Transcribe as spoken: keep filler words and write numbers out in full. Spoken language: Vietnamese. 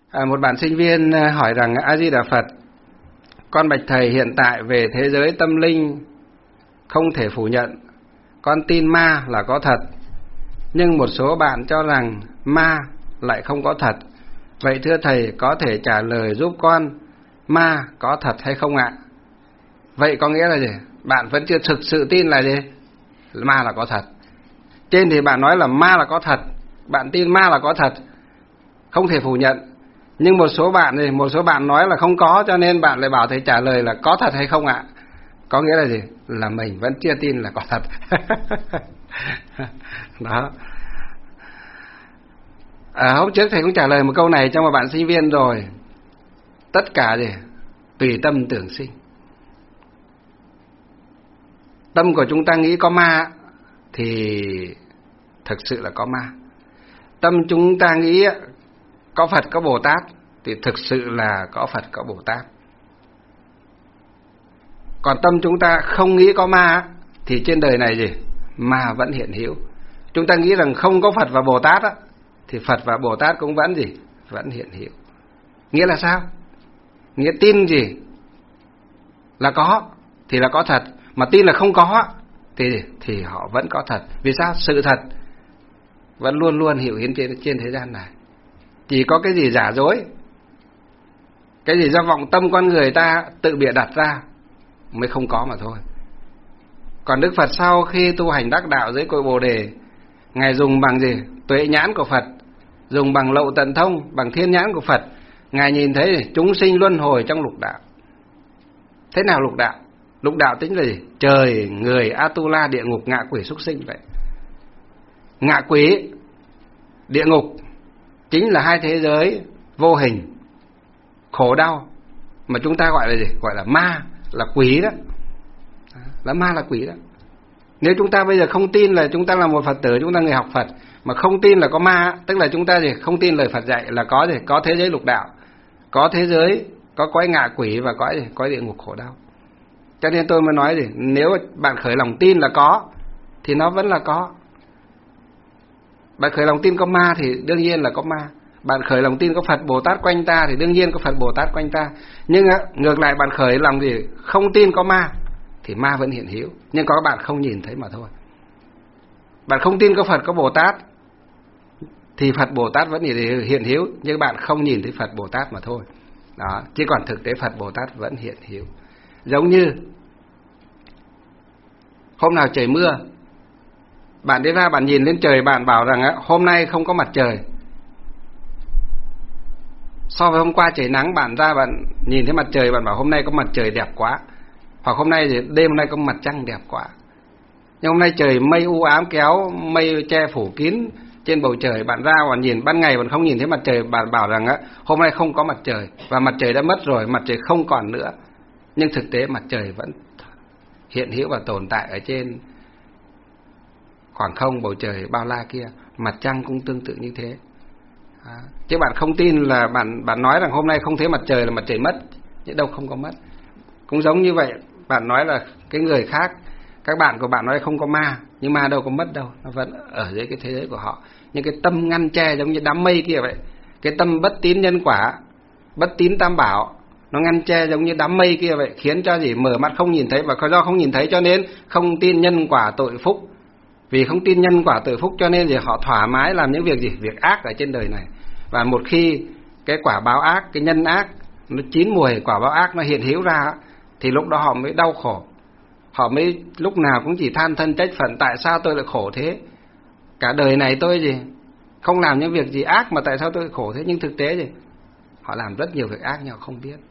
À, một bạn sinh viên hỏi rằng: A Di Đà Phật, con bạch thầy, hiện tại về thế giới tâm linh không thể phủ nhận, con tin ma là có thật, nhưng một số bạn cho rằng ma lại không có thật. Vậy thưa thầy, có thể trả lời giúp con ma có thật hay không ạ? Vậy có nghĩa là gì? Bạn vẫn chưa thực sự tin là gì? Ma là có thật. Trên thì bạn nói là ma là có thật, bạn tin ma là có thật, không thể phủ nhận. Nhưng một số bạn thì một số bạn nói là không có, cho nên bạn lại bảo thầy trả lời là có thật hay không ạ? Có nghĩa là gì? Là mình vẫn chưa tin là có thật. Đó. À, hôm trước thầy cũng trả lời một câu này cho một bạn sinh viên rồi. Tất cả gì? Tùy tâm tưởng sinh. Tâm của chúng ta nghĩ có ma thì thực sự là có ma. Tâm chúng ta nghĩ có Phật có Bồ Tát thì thực sự là có Phật có Bồ Tát. Còn tâm chúng ta không nghĩ có ma thì trên đời này gì? Ma vẫn hiện hữu. Chúng ta nghĩ rằng không có Phật và Bồ Tát á, thì Phật và Bồ Tát cũng vẫn gì? Vẫn hiện hữu. Nghĩa là sao? Nghĩa tin gì? Là có thì là có thật, mà tin là không có thì thì họ vẫn có thật. Vì sao? Sự thật vẫn luôn luôn hiện hữu trên trên thế gian này. Chỉ có cái gì giả dối, cái gì do vọng tâm con người ta tự bịa đặt ra mới không có mà thôi. Còn Đức Phật sau khi tu hành đắc đạo dưới cội Bồ Đề, Ngài dùng bằng gì? Tuệ nhãn của Phật, dùng bằng lậu tận thông, bằng thiên nhãn của Phật, Ngài nhìn thấy chúng sinh luân hồi trong lục đạo. Thế nào lục đạo? Lục đạo tính là gì? Trời, người, Atula, địa ngục, ngạ quỷ, súc sinh vậy. Ngạ quỷ, địa ngục chính là hai thế giới vô hình, khổ đau, mà chúng ta gọi là gì? Gọi là ma, là quỷ đó. Là ma, là quỷ đó. Nếu chúng ta bây giờ không tin là chúng ta là một Phật tử, chúng ta người học Phật, mà không tin là có ma, tức là chúng ta gì? Không tin lời Phật dạy là có gì? Có thế giới lục đạo, có thế giới, có cõi ngạ quỷ và cõi gì? Cõi địa ngục khổ đau. Cho nên tôi mới nói gì? Nếu bạn khởi lòng tin là có thì nó vẫn là có. Bạn khởi lòng tin có ma thì đương nhiên là có ma. Bạn khởi lòng tin có Phật Bồ Tát quanh ta thì đương nhiên có Phật Bồ Tát quanh ta. Nhưng á, ngược lại bạn khởi lòng gì? Không tin có ma thì ma vẫn hiện hữu, nhưng có các bạn không nhìn thấy mà thôi. Bạn không tin có Phật có Bồ Tát thì Phật Bồ Tát vẫn hiện hữu, nhưng bạn không nhìn thấy Phật Bồ Tát mà thôi. Đó, chứ còn thực tế Phật Bồ Tát vẫn hiện hữu. Giống như hôm nào trời mưa, bạn đi ra bạn nhìn lên trời, bạn bảo rằng á, hôm nay không có mặt trời. So với hôm qua trời nắng, bạn ra bạn nhìn thấy mặt trời, bạn bảo hôm nay có mặt trời đẹp quá. Hoặc hôm nay thì đêm hôm nay có mặt trăng đẹp quá. Nhưng hôm nay trời mây u ám kéo, mây che phủ kín trên bầu trời, bạn ra bạn nhìn ban ngày bạn không nhìn thấy mặt trời, bạn bảo rằng á, hôm nay không có mặt trời và mặt trời đã mất rồi, mặt trời không còn nữa. Nhưng thực tế mặt trời vẫn hiện hữu và tồn tại ở trên khoảng không bầu trời bao la kia. Mặt trăng cũng tương tự như thế. À, chứ bạn không tin là bạn bạn nói rằng hôm nay không thấy mặt trời là mặt trời mất, chứ đâu không có mất. Cũng giống như vậy, bạn nói là cái người khác, các bạn của bạn nói không có ma, nhưng ma đâu có mất đâu, nó vẫn ở dưới cái thế giới của họ. Nhưng cái tâm ngăn che giống như đám mây kia vậy, cái tâm bất tín nhân quả, bất tín tam bảo, nó ngăn che giống như đám mây kia vậy, khiến cho gì? Mở mắt không nhìn thấy, và do không nhìn thấy cho nên không tin nhân quả tội phúc. Vì không tin nhân quả tội phúc cho nên thì họ thoải mái làm những việc gì? Việc ác ở trên đời này. Và một khi cái quả báo ác, cái nhân ác nó chín mùi, quả báo ác nó hiện hữu ra, thì lúc đó họ mới đau khổ. Họ mới lúc nào cũng chỉ than thân trách phận, tại sao tôi lại khổ thế? Cả đời này tôi gì? Không làm những việc gì ác mà tại sao tôi lại khổ thế? Nhưng thực tế gì? Họ làm rất nhiều việc ác nhưng họ không biết.